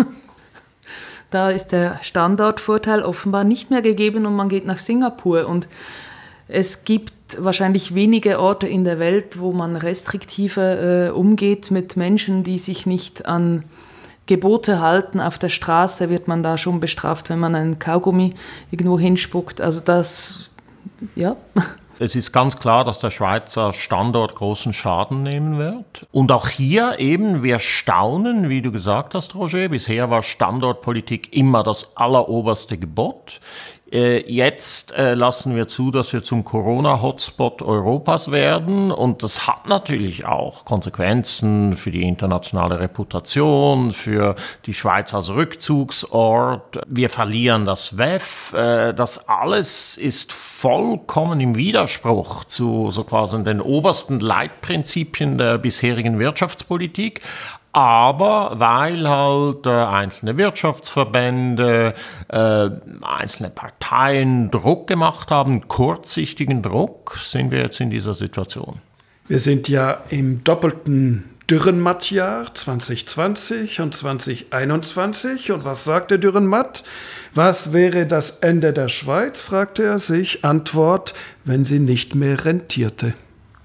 Da ist der Standortvorteil offenbar nicht mehr gegeben und man geht nach Singapur. Und es gibt wahrscheinlich wenige Orte in der Welt, wo man restriktiver umgeht mit Menschen, die sich nicht an Gebote halten. Auf der Straße wird man da schon bestraft, wenn man einen Kaugummi irgendwo hinspuckt. Also das, ja. Es ist ganz klar, dass der Schweizer Standort großen Schaden nehmen wird. Und auch hier eben, wir staunen, wie du gesagt hast, Roger. Bisher war Standortpolitik immer das alleroberste Gebot. Jetzt lassen wir zu, dass wir zum Corona-Hotspot Europas werden, und das hat natürlich auch Konsequenzen für die internationale Reputation, für die Schweiz als Rückzugsort. Wir verlieren das WEF. Das alles ist vollkommen im Widerspruch zu so quasi den obersten Leitprinzipien der bisherigen Wirtschaftspolitik. Aber weil halt einzelne Wirtschaftsverbände, einzelne Parteien Druck gemacht haben, kurzsichtigen Druck, sind wir jetzt in dieser Situation. Wir sind ja im doppelten Dürrenmatt-Jahr 2020 und 2021. Und was sagte Dürrenmatt? Was wäre das Ende der Schweiz, fragte er sich. Antwort, wenn sie nicht mehr rentierte.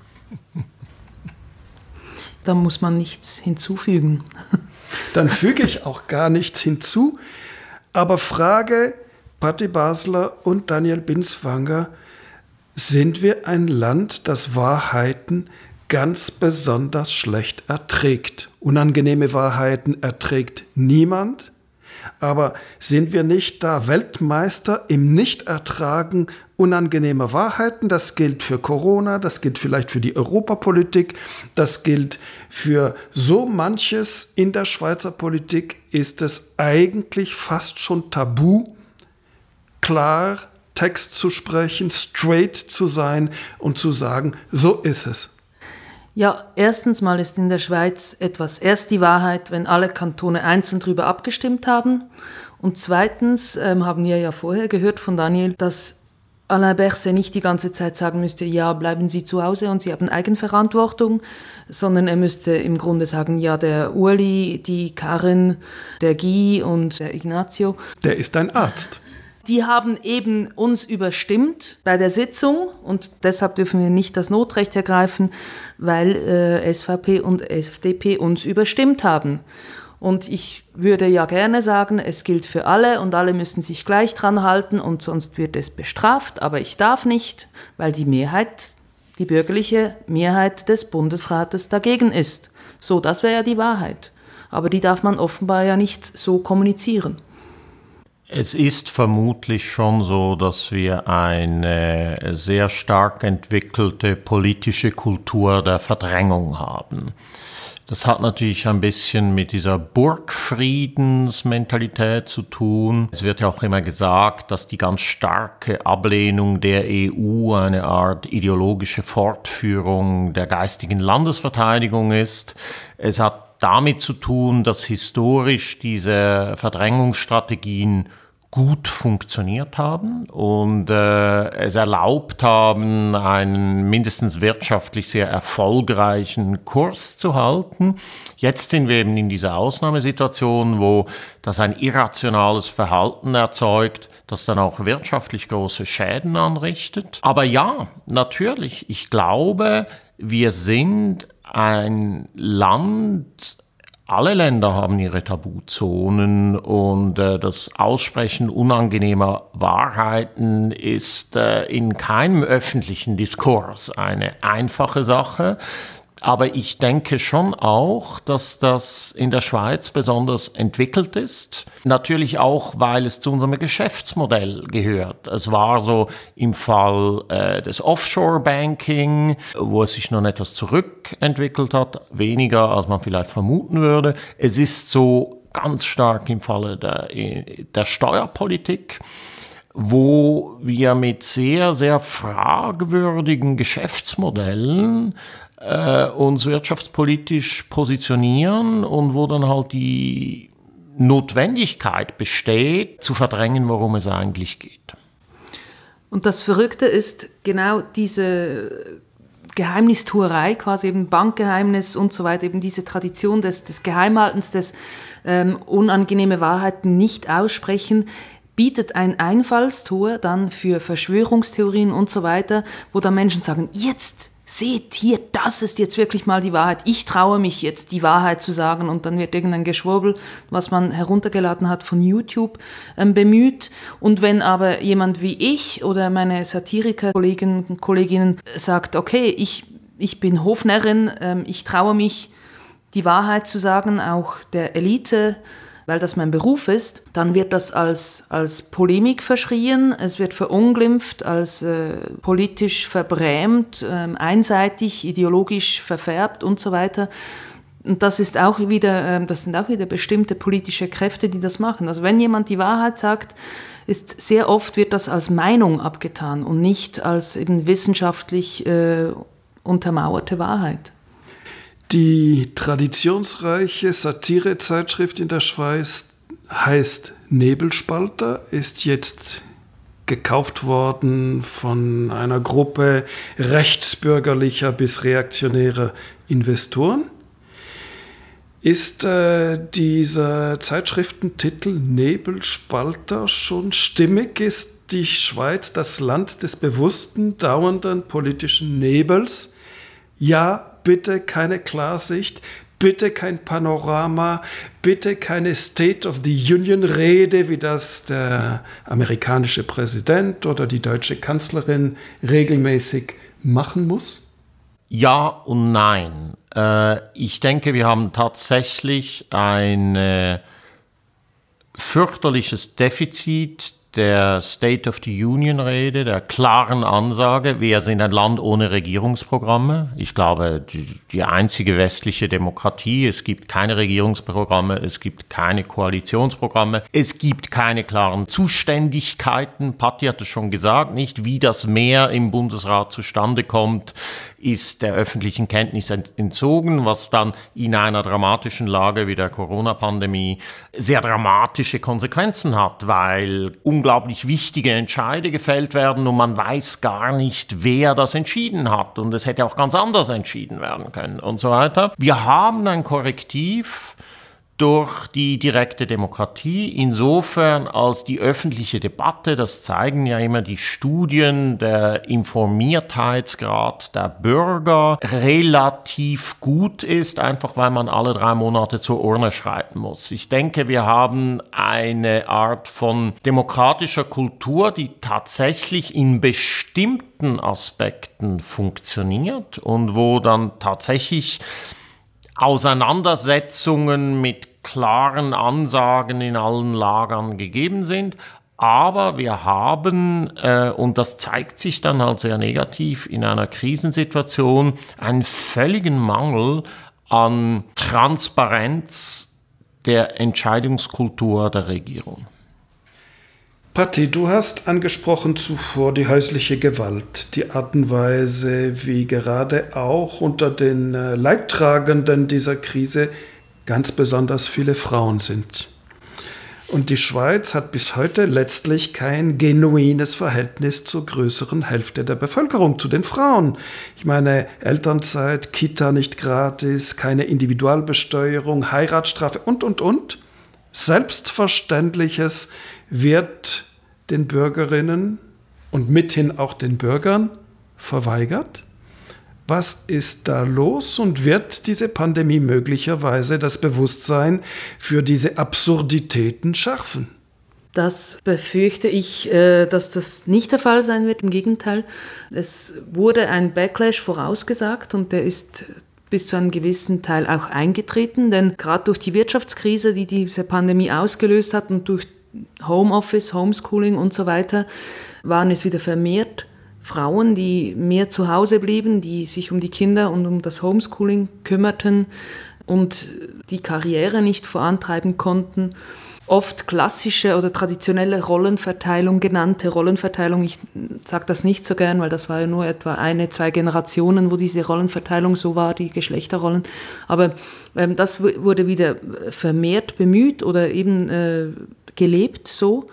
Da muss man nichts hinzufügen. Dann füge ich auch gar nichts hinzu. Aber frage Patti Basler und Daniel Binswanger, sind wir ein Land, das Wahrheiten ganz besonders schlecht erträgt? Unangenehme Wahrheiten erträgt niemand. Aber sind wir nicht da Weltmeister im Nichtertragen unangenehmer Wahrheiten? Das gilt für Corona, das gilt vielleicht für die Europapolitik, das gilt für so manches in der Schweizer Politik. Ist es eigentlich fast schon tabu, klar Text zu sprechen, straight zu sein und zu sagen, so ist es. Ja, erstens mal ist in der Schweiz etwas erst die Wahrheit, wenn alle Kantone einzeln darüber abgestimmt haben. Und zweitens haben wir ja vorher gehört von Daniel, dass Alain Berset nicht die ganze Zeit sagen müsste, ja, bleiben Sie zu Hause und Sie haben Eigenverantwortung, sondern er müsste im Grunde sagen, ja, der Ueli, die Karin, der Guy und der Ignacio. Der ist ein Arzt. Die haben eben uns überstimmt bei der Sitzung und deshalb dürfen wir nicht das Notrecht ergreifen, weil SVP und FDP uns überstimmt haben. Und ich würde ja gerne sagen, es gilt für alle und alle müssen sich gleich dran halten und sonst wird es bestraft, aber ich darf nicht, weil die Mehrheit, die bürgerliche Mehrheit des Bundesrates dagegen ist. So, das wäre ja die Wahrheit. Aber die darf man offenbar ja nicht so kommunizieren. Es ist vermutlich schon so, dass wir eine sehr stark entwickelte politische Kultur der Verdrängung haben. Das hat natürlich ein bisschen mit dieser Burgfriedensmentalität zu tun. Es wird ja auch immer gesagt, dass die ganz starke Ablehnung der EU eine Art ideologische Fortführung der geistigen Landesverteidigung ist. Es hat damit zu tun, dass historisch diese Verdrängungsstrategien gut funktioniert haben und es erlaubt haben, einen mindestens wirtschaftlich sehr erfolgreichen Kurs zu halten. Jetzt sind wir eben in dieser Ausnahmesituation, wo das ein irrationales Verhalten erzeugt, das dann auch wirtschaftlich große Schäden anrichtet. Aber ja, natürlich, ich glaube, wir sind ein Land, alle Länder haben ihre Tabuzonen und das Aussprechen unangenehmer Wahrheiten ist in keinem öffentlichen Diskurs eine einfache Sache. Aber ich denke schon auch, dass das in der Schweiz besonders entwickelt ist. Natürlich auch, weil es zu unserem Geschäftsmodell gehört. Es war so im Fall des Offshore-Banking, wo es sich noch etwas zurückentwickelt hat, weniger als man vielleicht vermuten würde. Es ist so ganz stark im Falle der Steuerpolitik, wo wir mit sehr, sehr fragwürdigen Geschäftsmodellen uns wirtschaftspolitisch positionieren und wo dann halt die Notwendigkeit besteht, zu verdrängen, worum es eigentlich geht. Und das Verrückte ist genau diese Geheimnistuerei, quasi eben Bankgeheimnis und so weiter, eben diese Tradition des Geheimhaltens, des unangenehme Wahrheiten nicht aussprechen, bietet ein Einfallstor dann für Verschwörungstheorien und so weiter, wo dann Menschen sagen, jetzt seht hier, das ist jetzt wirklich mal die Wahrheit. Ich traue mich jetzt, die Wahrheit zu sagen. Und dann wird irgendein Geschwurbel, was man heruntergeladen hat von YouTube, bemüht. Und wenn aber jemand wie ich oder meine Satiriker-Kolleginnen und Kolleginnen sagt, okay, ich bin Hofnärrin, ich traue mich, die Wahrheit zu sagen, auch der Elite, weil das mein Beruf ist, dann wird das als Polemik verschrien, es wird verunglimpft, als politisch verbrämt, einseitig, ideologisch verfärbt und so weiter. Und das sind auch wieder bestimmte politische Kräfte, die das machen. Also wenn jemand die Wahrheit sagt, ist sehr oft wird das als Meinung abgetan und nicht als eben wissenschaftlich untermauerte Wahrheit. Die traditionsreiche Satirezeitschrift in der Schweiz heißt Nebelspalter, ist jetzt gekauft worden von einer Gruppe rechtsbürgerlicher bis reaktionärer Investoren. Ist dieser Zeitschriftentitel Nebelspalter schon stimmig? Ist die Schweiz das Land des bewussten, dauernden politischen Nebels? Ja, bitte keine Klarsicht, bitte kein Panorama, bitte keine State of the Union-Rede, wie das der amerikanische Präsident oder die deutsche Kanzlerin regelmäßig machen muss? Ja und nein. Ich denke, wir haben tatsächlich ein fürchterliches Defizit der State of the Union-Rede, der klaren Ansage, wir sind ein Land ohne Regierungsprogramme. Ich glaube, die einzige westliche Demokratie, es gibt keine Regierungsprogramme, es gibt keine Koalitionsprogramme, es gibt keine klaren Zuständigkeiten. Patti hat es schon gesagt, nicht wie das Mehr im Bundesrat zustande kommt, ist der öffentlichen Kenntnis entzogen, was dann in einer dramatischen Lage wie der Corona-Pandemie sehr dramatische Konsequenzen hat, weil unglaublich wichtige Entscheide gefällt werden und man weiß gar nicht, wer das entschieden hat und es hätte auch ganz anders entschieden werden können und so weiter. Wir haben ein Korrektiv durch die direkte Demokratie, insofern als die öffentliche Debatte, das zeigen ja immer die Studien, der Informiertheitsgrad der Bürger relativ gut ist, einfach weil man alle 3 Monate zur Urne schreiten muss. Ich denke, wir haben eine Art von demokratischer Kultur, die tatsächlich in bestimmten Aspekten funktioniert und wo dann tatsächlich Auseinandersetzungen mit klaren Ansagen in allen Lagern gegeben sind. Aber wir haben, und das zeigt sich dann halt sehr negativ in einer Krisensituation, einen völligen Mangel an Transparenz der Entscheidungskultur der Regierung. Patti, du hast angesprochen zuvor die häusliche Gewalt, die Art und Weise, wie gerade auch unter den Leidtragenden dieser Krise ganz besonders viele Frauen sind. Und die Schweiz hat bis heute letztlich kein genuines Verhältnis zur größeren Hälfte der Bevölkerung, zu den Frauen. Ich meine, Elternzeit, Kita nicht gratis, keine Individualbesteuerung, Heiratsstrafe und. Selbstverständliches wird den Bürgerinnen und mithin auch den Bürgern verweigert. Was ist da los und wird diese Pandemie möglicherweise das Bewusstsein für diese Absurditäten schärfen? Das befürchte ich, dass das nicht der Fall sein wird. Im Gegenteil, es wurde ein Backlash vorausgesagt und der ist bis zu einem gewissen Teil auch eingetreten, denn gerade durch die Wirtschaftskrise, die diese Pandemie ausgelöst hat und durch Homeoffice, Homeschooling und so weiter, waren es wieder vermehrt Frauen, die mehr zu Hause blieben, die sich um die Kinder und um das Homeschooling kümmerten und die Karriere nicht vorantreiben konnten. Oft klassische oder traditionelle Rollenverteilung, genannte Rollenverteilung. Ich sage das nicht so gern, weil das war ja nur etwa 1-2 Generationen, wo diese Rollenverteilung so war, die Geschlechterrollen. Aber das wurde wieder vermehrt bemüht oder eben gelebt so.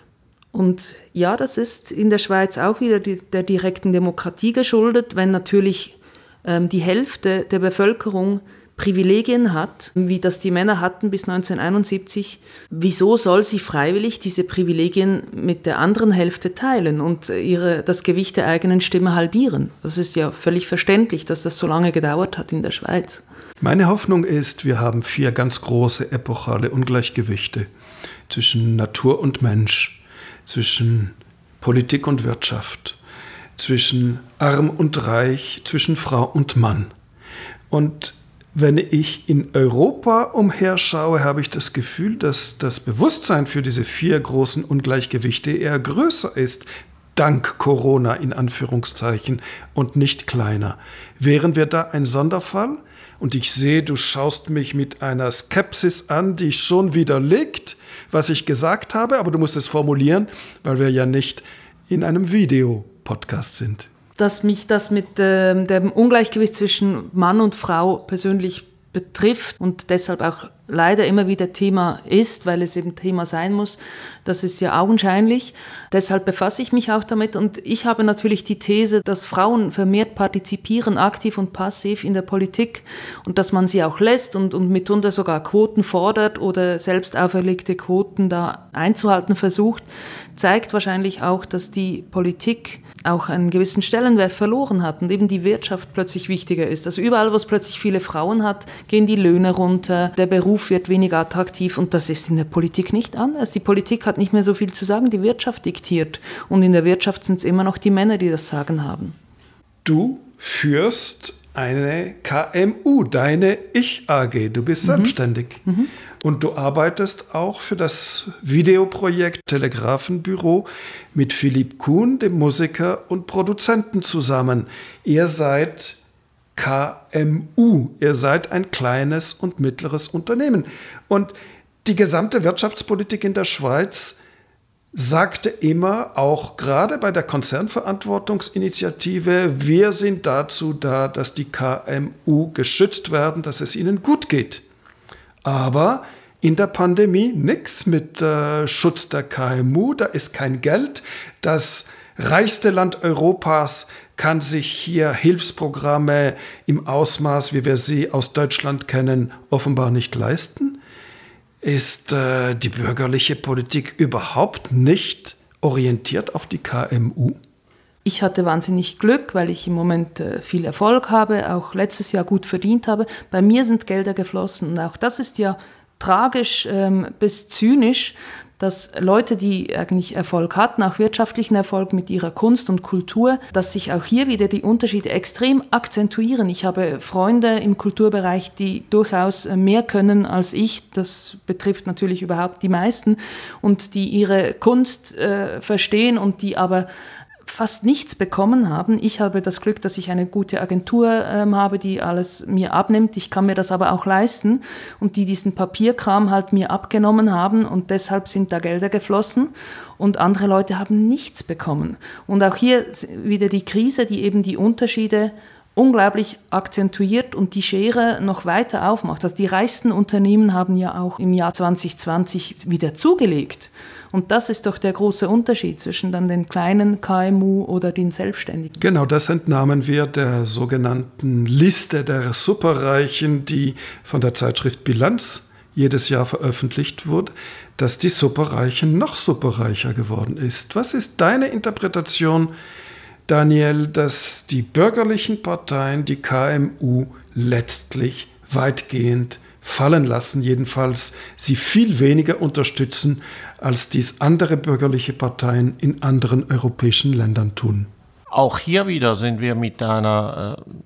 Und ja, das ist in der Schweiz auch wieder der direkten Demokratie geschuldet, wenn natürlich die Hälfte der Bevölkerung Privilegien hat, wie das die Männer hatten bis 1971, wieso soll sie freiwillig diese Privilegien mit der anderen Hälfte teilen und das Gewicht der eigenen Stimme halbieren? Das ist ja völlig verständlich, dass das so lange gedauert hat in der Schweiz. Meine Hoffnung ist, wir haben 4 ganz große epochale Ungleichgewichte zwischen Natur und Mensch, zwischen Politik und Wirtschaft, zwischen Arm und Reich, zwischen Frau und Mann. Und wenn ich in Europa umherschaue, habe ich das Gefühl, dass das Bewusstsein für diese 4 großen Ungleichgewichte eher größer ist, dank Corona in Anführungszeichen, und nicht kleiner. Wären wir da ein Sonderfall? Und ich sehe, du schaust mich mit einer Skepsis an, die schon widerlegt, was ich gesagt habe, aber du musst es formulieren, weil wir ja nicht in einem Videopodcast sind. Dass mich das mit dem Ungleichgewicht zwischen Mann und Frau persönlich betrifft und deshalb auch leider immer wieder Thema ist, weil es eben Thema sein muss, das ist ja augenscheinlich. Deshalb befasse ich mich auch damit und ich habe natürlich die These, dass Frauen vermehrt partizipieren, aktiv und passiv in der Politik und dass man sie auch lässt und mitunter sogar Quoten fordert oder selbst auferlegte Quoten da einzuhalten versucht, zeigt wahrscheinlich auch, dass die Politik auch einen gewissen Stellenwert verloren hat und eben die Wirtschaft plötzlich wichtiger ist. Also überall, wo es plötzlich viele Frauen hat, gehen die Löhne runter, der Beruf wird weniger attraktiv und das ist in der Politik nicht anders. Die Politik hat nicht mehr so viel zu sagen, die Wirtschaft diktiert und in der Wirtschaft sind es immer noch die Männer, die das Sagen haben. Du führst eine KMU, deine Ich-AG, du bist selbstständig. Und du arbeitest auch für das Videoprojekt Telegrafenbüro mit Philipp Kuhn, dem Musiker und Produzenten, zusammen. Ihr seid KMU, ihr seid ein kleines und mittleres Unternehmen. Und die gesamte Wirtschaftspolitik in der Schweiz sagte immer, auch gerade bei der Konzernverantwortungsinitiative, wir sind dazu da, dass die KMU geschützt werden, dass es ihnen gut geht. Aber in der Pandemie nichts mit Schutz der KMU, da ist kein Geld. Das reichste Land Europas kann sich hier Hilfsprogramme im Ausmaß, wie wir sie aus Deutschland kennen, offenbar nicht leisten. Ist die bürgerliche Politik überhaupt nicht orientiert auf die KMU? Ich hatte wahnsinnig Glück, weil ich im Moment viel Erfolg habe, auch letztes Jahr gut verdient habe. Bei mir sind Gelder geflossen und auch das ist ja tragisch bis zynisch, dass Leute, die eigentlich Erfolg hatten, auch wirtschaftlichen Erfolg mit ihrer Kunst und Kultur, dass sich auch hier wieder die Unterschiede extrem akzentuieren. Ich habe Freunde im Kulturbereich, die durchaus mehr können als ich. Das betrifft natürlich überhaupt die meisten und die ihre Kunst verstehen und die aber fast nichts bekommen haben. Ich habe das Glück, dass ich eine gute Agentur habe, die alles mir abnimmt. Ich kann mir das aber auch leisten und die diesen Papierkram halt mir abgenommen haben und deshalb sind da Gelder geflossen und andere Leute haben nichts bekommen. Und auch hier wieder die Krise, die eben die Unterschiede unglaublich akzentuiert und die Schere noch weiter aufmacht. Also die reichsten Unternehmen haben ja auch im Jahr 2020 wieder zugelegt. Und das ist doch der große Unterschied zwischen dann den kleinen KMU oder den Selbstständigen. Genau, das entnahmen wir der sogenannten Liste der Superreichen, die von der Zeitschrift Bilanz jedes Jahr veröffentlicht wurde, dass die Superreichen noch superreicher geworden ist. Was ist deine Interpretation, Daniel, dass die bürgerlichen Parteien die KMU letztlich weitgehend fallen lassen, jedenfalls sie viel weniger unterstützen, als dies andere bürgerliche Parteien in anderen europäischen Ländern tun? Auch hier wieder sind wir mit einer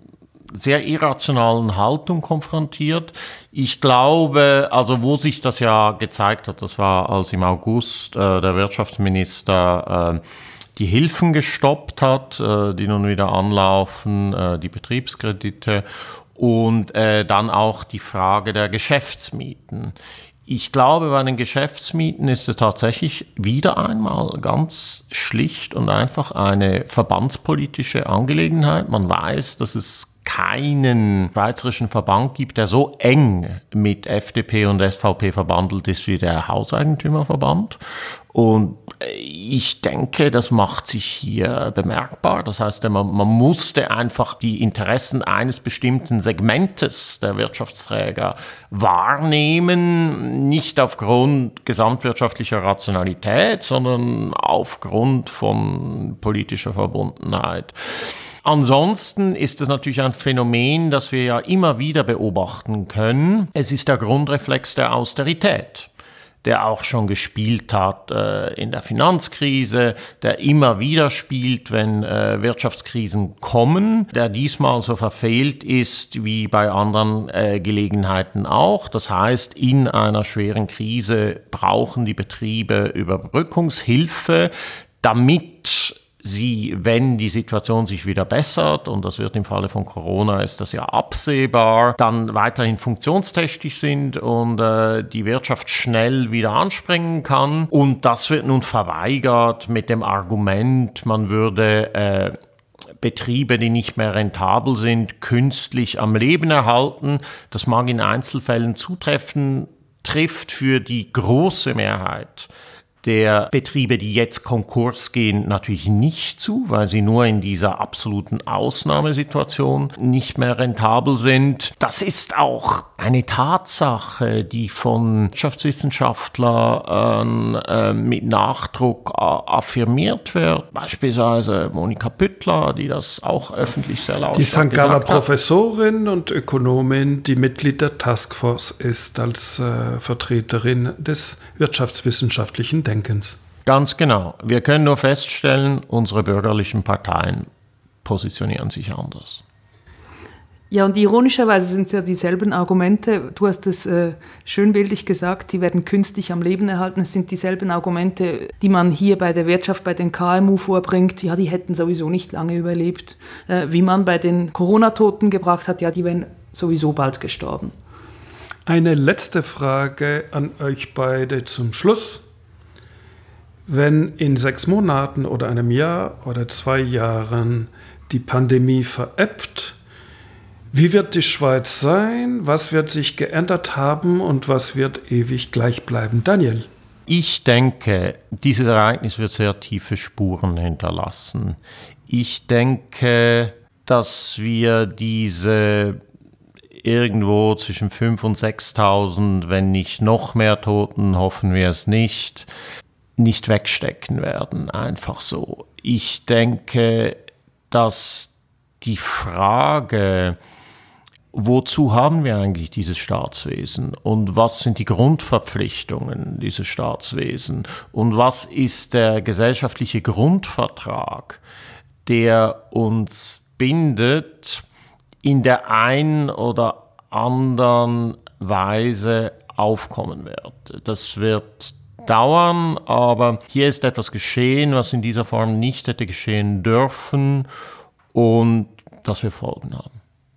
sehr irrationalen Haltung konfrontiert. Ich glaube, also wo sich das ja gezeigt hat, das war, als im August der Wirtschaftsminister die Hilfen gestoppt hat, die nun wieder anlaufen, die Betriebskredite und dann auch die Frage der Geschäftsmieten. Ich glaube, bei den Geschäftsmieten ist es tatsächlich wieder einmal ganz schlicht und einfach eine verbandspolitische Angelegenheit. Man weiß, dass es keinen schweizerischen Verband gibt, der so eng mit FDP und SVP verbandelt ist wie der Hauseigentümerverband. Und ich denke, das macht sich hier bemerkbar. Das heißt, man musste einfach die Interessen eines bestimmten Segmentes der Wirtschaftsträger wahrnehmen, nicht aufgrund gesamtwirtschaftlicher Rationalität, sondern aufgrund von politischer Verbundenheit. Ansonsten ist es natürlich ein Phänomen, das wir ja immer wieder beobachten können. Es ist der Grundreflex der Austerität, der auch schon gespielt hat in der Finanzkrise, der immer wieder spielt, wenn Wirtschaftskrisen kommen, der diesmal so verfehlt ist wie bei anderen Gelegenheiten auch. Das heißt, in einer schweren Krise brauchen die Betriebe Überbrückungshilfe, damit sie, wenn die Situation sich wieder bessert, und das wird im Falle von Corona, ist das ja absehbar, dann weiterhin funktionstüchtig sind und die Wirtschaft schnell wieder anspringen kann. Und das wird nun verweigert mit dem Argument, man würde Betriebe, die nicht mehr rentabel sind, künstlich am Leben erhalten. Das mag in Einzelfällen zutreffen, trifft für die große Mehrheit der Betriebe, die jetzt Konkurs gehen, natürlich nicht zu, weil sie nur in dieser absoluten Ausnahmesituation nicht mehr rentabel sind. Das ist auch eine Tatsache, die von Wirtschaftswissenschaftlern mit Nachdruck affirmiert wird. Beispielsweise Monika Püttler, die das auch öffentlich sehr laut die gesagt hat. Die St. Galler Professorin und Ökonomin, die Mitglied der Taskforce ist als Vertreterin des wirtschaftswissenschaftlichen Denkens. Ganz genau. Wir können nur feststellen, unsere bürgerlichen Parteien positionieren sich anders. Ja, und ironischerweise sind es ja dieselben Argumente. Du hast es schön bildlich gesagt, die werden künstlich am Leben erhalten. Es sind dieselben Argumente, die man hier bei der Wirtschaft, bei den KMU vorbringt. Ja, die hätten sowieso nicht lange überlebt. Wie man bei den Corona-Toten gebracht hat, ja, die wären sowieso bald gestorben. Eine letzte Frage an euch beide zum Schluss. Wenn in 6 Monaten oder einem Jahr oder 2 Jahren die Pandemie verebbt, wie wird die Schweiz sein? Was wird sich geändert haben und was wird ewig gleich bleiben? Daniel? Ich denke, dieses Ereignis wird sehr tiefe Spuren hinterlassen. Ich denke, dass wir diese irgendwo zwischen 5.000 und 6.000, wenn nicht noch mehr Toten, hoffen wir es nicht wegstecken werden, einfach so. Ich denke, dass die Frage, wozu haben wir eigentlich dieses Staatswesen und was sind die Grundverpflichtungen dieses Staatswesens und was ist der gesellschaftliche Grundvertrag, der uns bindet, in der einen oder anderen Weise aufkommen wird. Das wird dauern, aber hier ist etwas geschehen, was in dieser Form nicht hätte geschehen dürfen und das wir Folgen haben.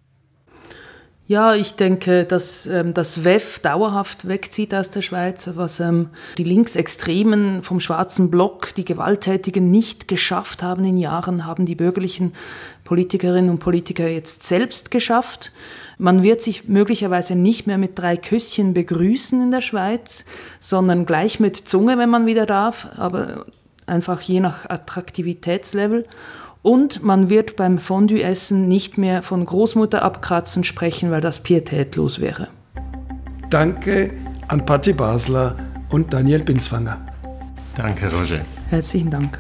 Ja, ich denke, dass das WEF dauerhaft wegzieht aus der Schweiz, was die Linksextremen vom schwarzen Block, die Gewalttätigen nicht geschafft haben in Jahren, haben die bürgerlichen Politikerinnen und Politiker jetzt selbst geschafft. Man wird sich möglicherweise nicht mehr mit 3 Küsschen begrüßen in der Schweiz, sondern gleich mit Zunge, wenn man wieder darf, aber einfach je nach Attraktivitätslevel. Und man wird beim Fondue-Essen nicht mehr von Großmutter abkratzen sprechen, weil das pietätlos wäre. Danke an Patti Basler und Daniel Binswanger. Danke, Roger. Herzlichen Dank.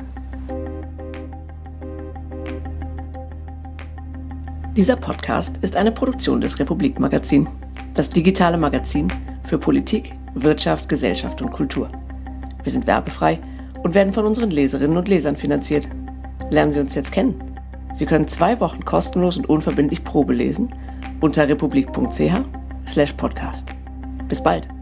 Dieser Podcast ist eine Produktion des Republik Magazin, das digitale Magazin für Politik, Wirtschaft, Gesellschaft und Kultur. Wir sind werbefrei und werden von unseren Leserinnen und Lesern finanziert. Lernen Sie uns jetzt kennen. Sie können 2 Wochen kostenlos und unverbindlich Probe lesen unter republik.ch/podcast. Bis bald!